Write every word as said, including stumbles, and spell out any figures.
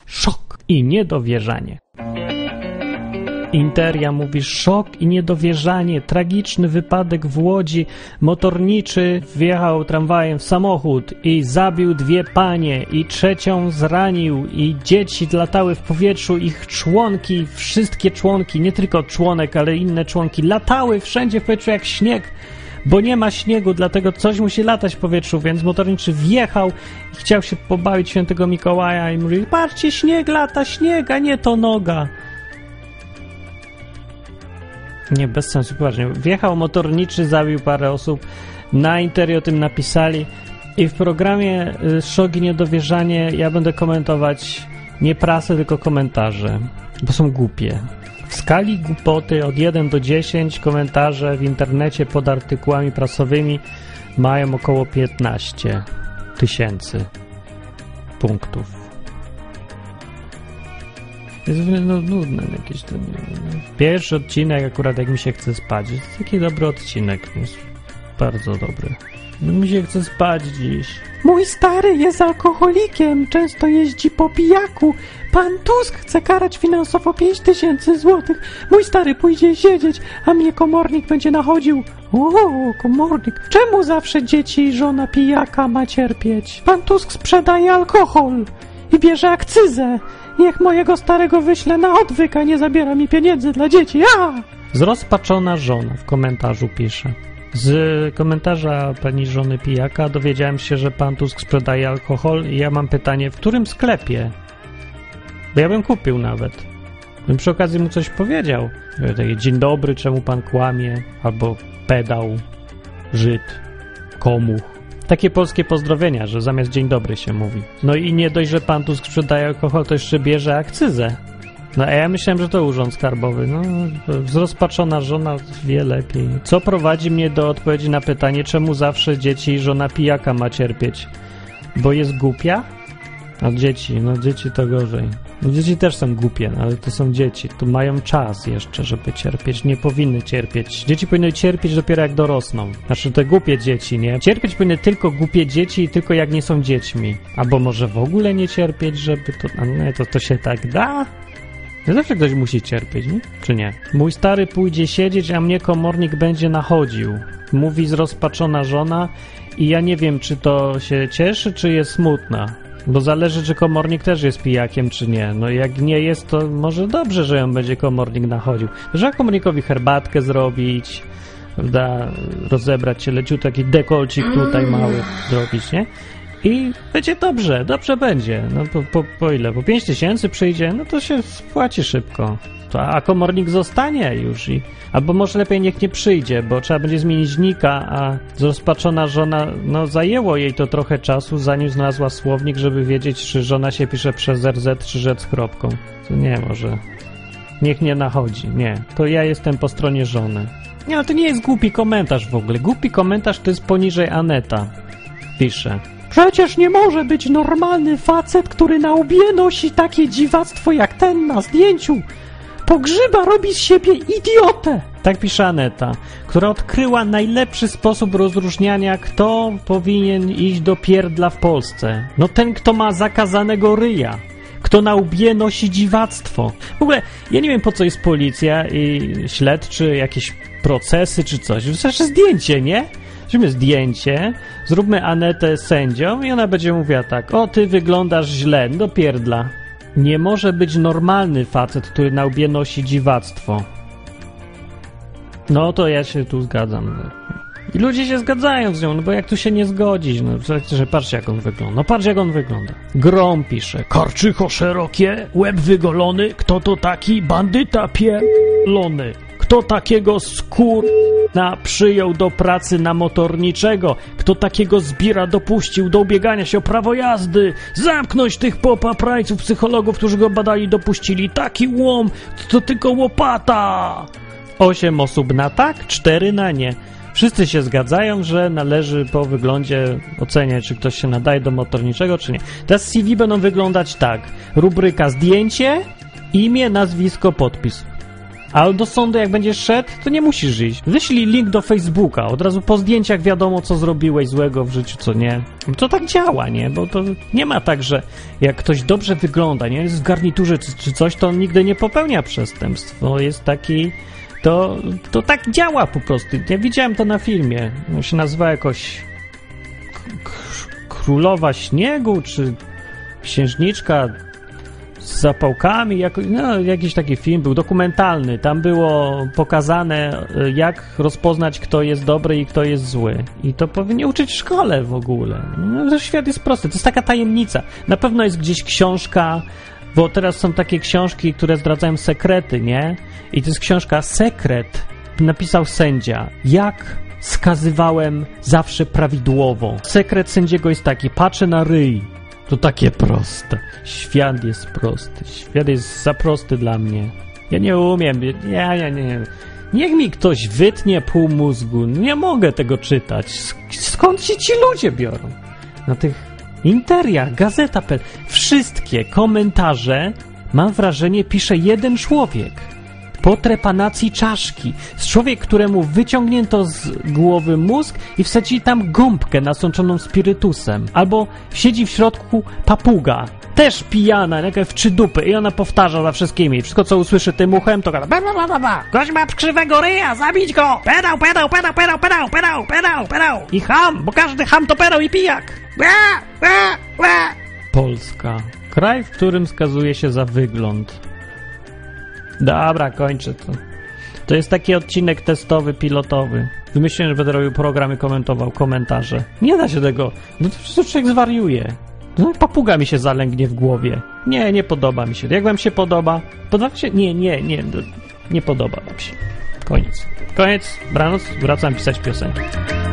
szok i niedowierzanie. Interia mówi szok i niedowierzanie, tragiczny wypadek w Łodzi, motorniczy wjechał tramwajem w samochód i zabił dwie panie i trzecią zranił i dzieci latały w powietrzu, ich członki, wszystkie członki, nie tylko członek, ale inne członki latały wszędzie w powietrzu jak śnieg, bo nie ma śniegu, dlatego coś musi latać w powietrzu, więc motorniczy wjechał i chciał się pobawić świętego Mikołaja i mówi, patrzcie, śnieg lata, śnieg, a nie to noga. Nie, bez sensu, poważnie. Wjechał motorniczy, zabił parę osób, na Interii o tym napisali i w programie Szok i Niedowierzanie ja będę komentować nie prasę, tylko komentarze, bo są głupie. W skali głupoty od jeden do dziesięciu komentarze w internecie pod artykułami prasowymi mają około piętnaście tysięcy punktów. Jest no, nudne jakieś ten. Pierwszy odcinek akurat jak mi się chce spać. Jest taki dobry odcinek. Jest bardzo dobry. No, mi się chce spać dziś. Mój stary jest alkoholikiem. Często jeździ po pijaku. Pan Tusk chce karać finansowo pięć tysięcy złotych. Mój stary pójdzie siedzieć, a mnie komornik będzie nachodził. O, komornik. Czemu zawsze dzieci i żona pijaka ma cierpieć? Pan Tusk sprzedaje alkohol i bierze akcyzę. Niech mojego starego wyśle na odwyk, a nie zabiera mi pieniędzy dla dzieci. A! Zrozpaczona żona w komentarzu pisze. Z komentarza pani żony pijaka dowiedziałem się, że pan Tusk sprzedaje alkohol i ja mam pytanie, w którym sklepie? Bo ja bym kupił nawet. Bym przy okazji mu coś powiedział. Takie, dzień dobry, czemu pan kłamie? Albo pedał, Żyd, komuch. Takie polskie pozdrowienia, że zamiast dzień dobry się mówi. No i nie dość, że pan Tusk sprzedaje alkohol, to jeszcze bierze akcyzę. No a ja myślałem, że to urząd skarbowy. No, zrozpaczona żona wie lepiej. Co prowadzi mnie do odpowiedzi na pytanie, czemu zawsze dzieci i żona pijaka ma cierpieć? Bo jest głupia? A dzieci, no dzieci to gorzej. No dzieci też są głupie, ale to są dzieci. Tu mają czas jeszcze, żeby cierpieć. Nie powinny cierpieć. Dzieci powinny cierpieć dopiero jak dorosną. Znaczy te głupie dzieci, nie? Cierpieć powinny tylko głupie dzieci i tylko jak nie są dziećmi. Albo może w ogóle nie cierpieć, żeby to... A nie, to, to się tak da? Nie zawsze ktoś musi cierpieć, nie? Czy nie? Mój stary pójdzie siedzieć, a mnie komornik będzie nachodził. Mówi zrozpaczona żona i ja nie wiem, czy to się cieszy, czy jest smutna. Bo zależy, czy komornik też jest pijakiem, czy nie. No jak nie jest, to może dobrze, że ją będzie komornik nachodził. Trzeba komornikowi herbatkę zrobić, prawda, rozebrać się leciut, taki dekolcik tutaj mały zrobić, nie? I będzie dobrze, dobrze będzie. No po, po, po ile? Po pięć tysięcy przyjdzie, no to się spłaci szybko. To, a komornik zostanie już i... Albo może lepiej niech nie przyjdzie, bo trzeba będzie zmienić nika, a zrozpaczona żona, no zajęło jej to trochę czasu, zanim znalazła słownik, żeby wiedzieć, czy żona się pisze przez er zet, czy rzec z kropką. To nie, może... Niech nie nachodzi, nie. To ja jestem po stronie żony. Nie, ale to nie jest głupi komentarz w ogóle. Głupi komentarz to jest poniżej Aneta. Pisze. Przecież nie może być normalny facet, który na łbie nosi takie dziwactwo jak ten na zdjęciu. Pogrzyba robi z siebie idiotę. Tak pisze Aneta, która odkryła najlepszy sposób rozróżniania, kto powinien iść do pierdla w Polsce. No ten, kto ma zakazanego ryja. Kto na łbie nosi dziwactwo. W ogóle, ja nie wiem, po co jest policja i śledczy, jakieś procesy czy coś. Wystarczy zdjęcie, nie? Zróbmy zdjęcie, zróbmy Anetę sędzią i ona będzie mówiła tak, o, ty wyglądasz źle, do pierdla. Nie może być normalny facet, który na łbie nosi dziwactwo. No to ja się tu zgadzam. I ludzie się zgadzają z nią, no bo jak tu się nie zgodzić, no że patrzcie jak on wygląda. No patrz jak on wygląda. Grom pisze. Karczycho szerokie, łeb wygolony, kto to taki bandyta pierdolony? Kto takiego skór na przyjął do pracy na motorniczego? Kto takiego zbira dopuścił do ubiegania się o prawo jazdy? Zamknąć tych popaprajców, psychologów, którzy go badali, dopuścili. Taki łom, to tylko łopata. Osiem osób na tak, cztery na nie. Wszyscy się zgadzają, że należy po wyglądzie oceniać, czy ktoś się nadaje do motorniczego, czy nie. Teraz C V będą wyglądać tak. Rubryka zdjęcie, imię, nazwisko, podpis. Ale do sądu jak będziesz szedł, to nie musisz iść. Wyślij link do Facebooka, od razu po zdjęciach wiadomo, co zrobiłeś złego w życiu, co nie. To tak działa, nie? Bo to nie ma tak, że jak ktoś dobrze wygląda, nie? Jest w garniturze czy, czy coś, to on nigdy nie popełnia przestępstw. To jest taki... To, to tak działa po prostu. Ja widziałem to na filmie. On się nazywa jakoś k- Królowa Śniegu, czy Księżniczka z zapałkami, jako, no, jakiś taki film był dokumentalny. Tam było pokazane, jak rozpoznać, kto jest dobry i kto jest zły. I to powinni uczyć w szkole w ogóle. No, to świat jest prosty. To jest taka tajemnica. Na pewno jest gdzieś książka, bo teraz są takie książki, które zdradzają sekrety, nie? I to jest książka Sekret. Napisał sędzia. Jak skazywałem zawsze prawidłowo. Sekret sędziego jest taki. Patrzę na ryj. To takie proste. Świat jest prosty. Świat jest za prosty dla mnie. Ja nie umiem. Ja, ja nie. Niech mi ktoś wytnie pół mózgu. Nie mogę tego czytać. Skąd się ci ludzie biorą? Na tych interiach, gazeta pe... Wszystkie komentarze, mam wrażenie, pisze jeden człowiek. Po trepanacji czaszki. Człowiek, któremu wyciągnięto z głowy mózg i wsadzili tam gąbkę nasączoną spirytusem. Albo siedzi w środku papuga. Też pijana, jakaś w trzy dupy. I ona powtarza za wszystkimi. Wszystko, co usłyszy tym uchem, to gada. Ba, ba, ba, ba, ba. Gość ma krzywego ryja, zabić go! Pedał, pedał, pedał, pedał, pedał, pedał, pedał, pedał. I ham, bo każdy ham to pedał i pijak. Ba, ba, ba. Polska. Kraj, w którym skazuje się za wygląd. Dobra, kończę to. To jest taki odcinek testowy, pilotowy. Wymyśliłem, że będę robił program i komentował komentarze. Nie da się tego. No to przecież człowiek zwariuje. No i papuga mi się zalęgnie w głowie. Nie, nie podoba mi się. Jak wam się podoba? Podoba się? Nie, nie, nie. Nie podoba wam się. Koniec. Koniec. Branoc. Wracam pisać piosenkę.